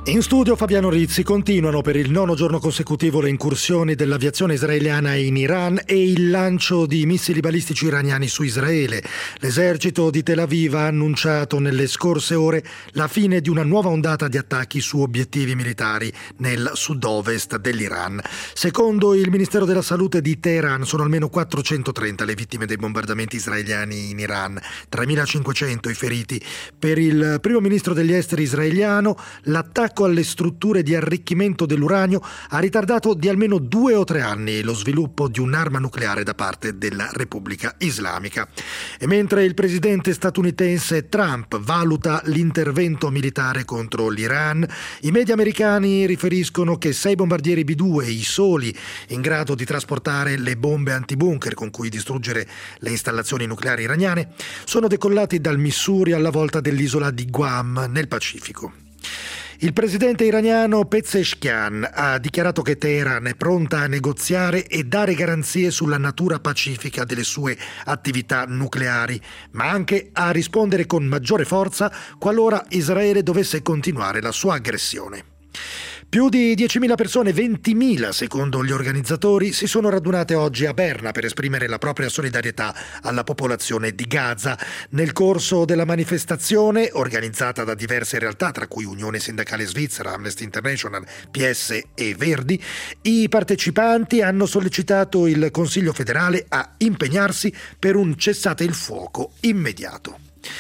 In studio Fabiano Rizzi. Continuano per il 9° giorno consecutivo le incursioni dell'aviazione israeliana in Iran e il lancio di missili balistici iraniani su Israele. L'esercito di Tel Aviv ha annunciato nelle scorse ore la fine di una nuova ondata di attacchi su obiettivi militari nel sud-ovest dell'Iran. Secondo il Ministero della Salute di Teheran sono almeno 430 le vittime dei bombardamenti israeliani in Iran, 3.500 i feriti. Per il primo ministro degli esteri israeliano l'attacco alle strutture di arricchimento dell'uranio ha ritardato di almeno 2 o 3 anni lo sviluppo di un'arma nucleare da parte della Repubblica Islamica. E mentre il presidente statunitense Trump valuta l'intervento militare contro l'Iran, i media americani riferiscono che 6 bombardieri B-2, i soli in grado di trasportare le bombe antibunker con cui distruggere le installazioni nucleari iraniane, sono decollati dal Missouri alla volta dell'isola di Guam nel Pacifico. Il presidente iraniano Pezeshkian ha dichiarato che Teheran è pronta a negoziare e dare garanzie sulla natura pacifica delle sue attività nucleari, ma anche a rispondere con maggiore forza qualora Israele dovesse continuare la sua aggressione. Più di 10.000 persone, 20.000 secondo gli organizzatori, si sono radunate oggi a Berna per esprimere la propria solidarietà alla popolazione di Gaza. Nel corso della manifestazione, organizzata da diverse realtà, tra cui Unione Sindacale Svizzera, Amnesty International, PS e Verdi, i partecipanti hanno sollecitato il Consiglio federale a impegnarsi per un cessate il fuoco immediato.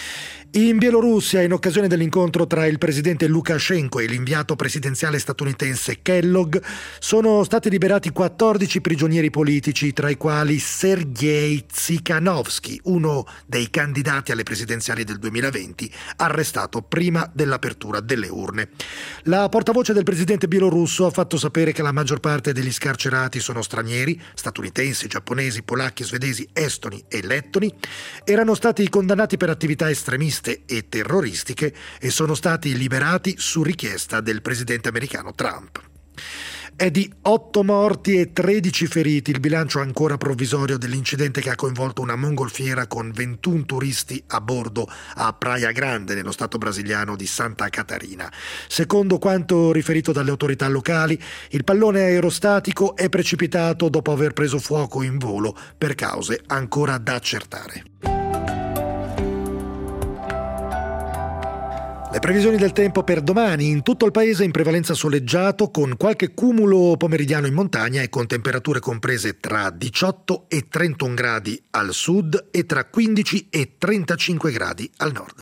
In Bielorussia, in occasione dell'incontro tra il presidente Lukashenko e l'inviato presidenziale statunitense Kellogg, sono stati liberati 14 prigionieri politici, tra i quali Sergei Tsikhanovsky, uno dei candidati alle presidenziali del 2020, arrestato prima dell'apertura delle urne. La portavoce del presidente bielorusso ha fatto sapere che la maggior parte degli scarcerati sono stranieri, statunitensi, giapponesi, polacchi, svedesi, estoni e lettoni, erano stati condannati per attività estremiste e terroristiche e sono stati liberati su richiesta del presidente americano Trump. È di 8 morti e 13 feriti il bilancio ancora provvisorio dell'incidente che ha coinvolto una mongolfiera con 21 turisti a bordo a Praia Grande, nello stato brasiliano di Santa Catarina. Secondo quanto riferito dalle autorità locali, il pallone aerostatico è precipitato dopo aver preso fuoco in volo per cause ancora da accertare. Le previsioni del tempo per domani: in tutto il paese in prevalenza soleggiato, con qualche cumulo pomeridiano in montagna e con temperature comprese tra 18 e 31 gradi al sud e tra 15 e 35 gradi al nord.